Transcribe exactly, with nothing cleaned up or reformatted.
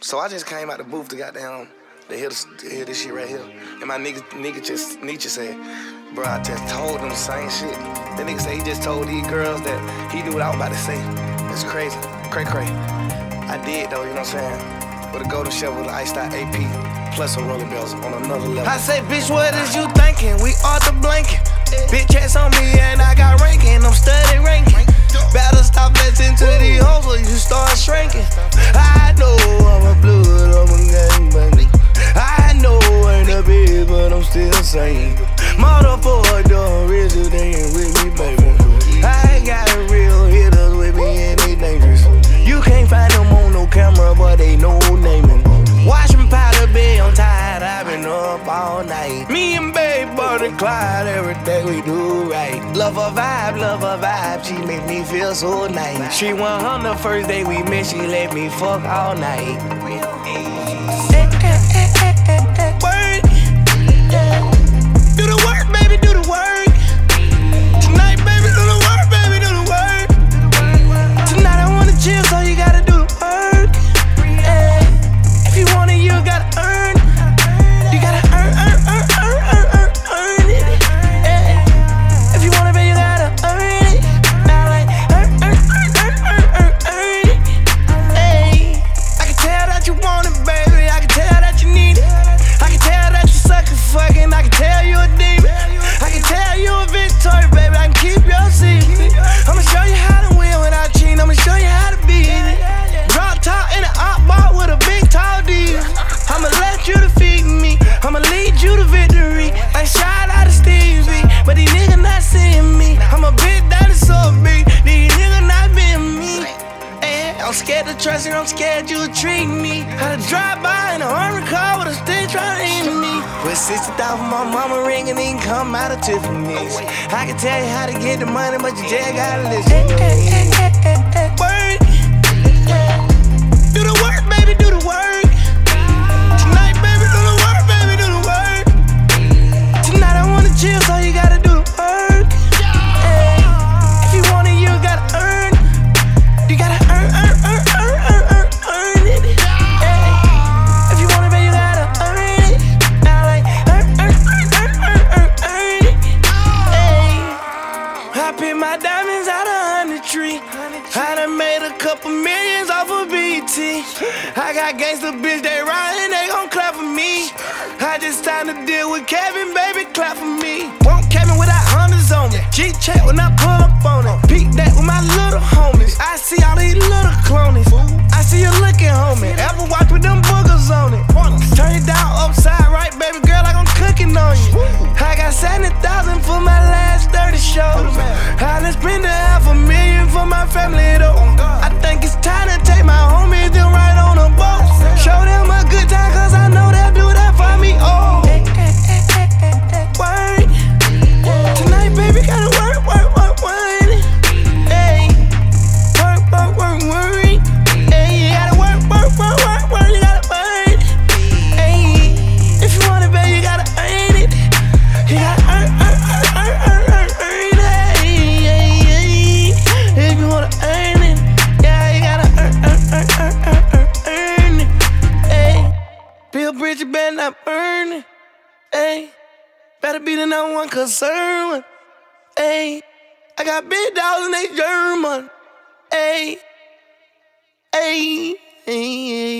So I just came out the booth to goddamn to hear, this, to hear this shit right here. And my nigga, nigga just, Nietzsche said, bro, I just told them the same shit. The nigga said he just told these girls that he knew what I was about to say. It's crazy. Cray cray. I did though, you know what I'm saying? With a golden shovel, with an iced out A P, plus a roller bells on another level. I say, bitch, what is you thinking? We are the blanket. Bitch ass on me and I got ranking. I'm studying ranking. Better stop listening to these hoes or you start shrinking. I know I'm a blood, I'm a gangbang. I know I ain't a bitch, but I'm still saying motherfucker done richer than with me, baby. I ain't got real hitters with me and they dangerous. You can't find them on no camera, but they know naming. Watching powder bay, I'm tired, I've been up all night. Me and babe, Buddy Clyde, every day we do right. Love her vibe, love her vibe, she make me feel so nice. She went on the first day we met, she let me fuck all night. Work. Do the work, baby, do the work. Tonight, baby, do the work, baby, do the work. Tonight I wanna chill, so you gotta do the work. If you want it, you gotta earn. You gotta earn, earn, earn, earn, earn, earn, earn it. If you want it, baby, you gotta earn it. Now like earn, earn, earn, earn, earn, earn it. Hey, I can tell that you want it, baby. I can tell that you need it. I can tell that you suck a fucking. I can tell you a demon. I can tell you a victory, baby. I can keep your secret. I'ma show you how to win without cheating. I'ma show you how to beat it. Drop top in an op bar with a big tall D. I'ma let you defeat me. I'ma lead you to victory. I shot out of Stevie, but these niggas not seeing me. I'm a big dinosaur, big. These niggas not being me. And I'm scared to trust you, I'm scared you'll treat me. Had to drive by in a armored car with a stick trying to aim me. With sixty thousand my mama ring and then come out of Tiffany's. I can tell you how to get the money, but you just gotta listen. Work. Do the work, baby, do the work. Tonight, baby, do the work, baby, do the work. Tonight I wanna chill, so you gotta do the work. Hey, if you want it, you gotta earn. You gotta earn, earn, earn, earn, earn, earn, earn it. Hey, if you want it, baby, you gotta earn it. Now like earn, earn, earn, earn, earn, earn, earn it. Hey, I pick my diamonds out of honey tree. I done made a couple millions off of B T. I got gangsta bitch, they riding, they gon' clap for me. I just signed a deal with Kevin, baby, clap for me. Won't Kevin without hundreds on me. G-check when I pull up on it. Peek that with my little homies. I see all these little clonies. I see you looking, homie. Ever watch with them boogers on it? Turn it down upside right, baby girl, like I'm cooking on you. I got seventy thousand for my last thirty shows. I done spent a half a million for my family though. I think it's time to take my homies them right on a boat. Show them a good time, cause I know they'll do that for me. Oh, work. Tonight, baby, gotta work, work, work, work. Hey, work, work, work, work. Hey, you gotta work, work, work, work, work. You gotta work. Hey, if you want it, baby, you gotta earn it. You gotta earn, earn, earn, earn, earn, earn, earn it. Hey, hey, hey. If you wanna earn it, yeah, you gotta earn, earn, earn, earn, earn, earn, earn it. Hey, Bill Bridges better not burn it. Hey, better be the number one concern. Hey, I got big dogs and they German. Hey, hey, hey.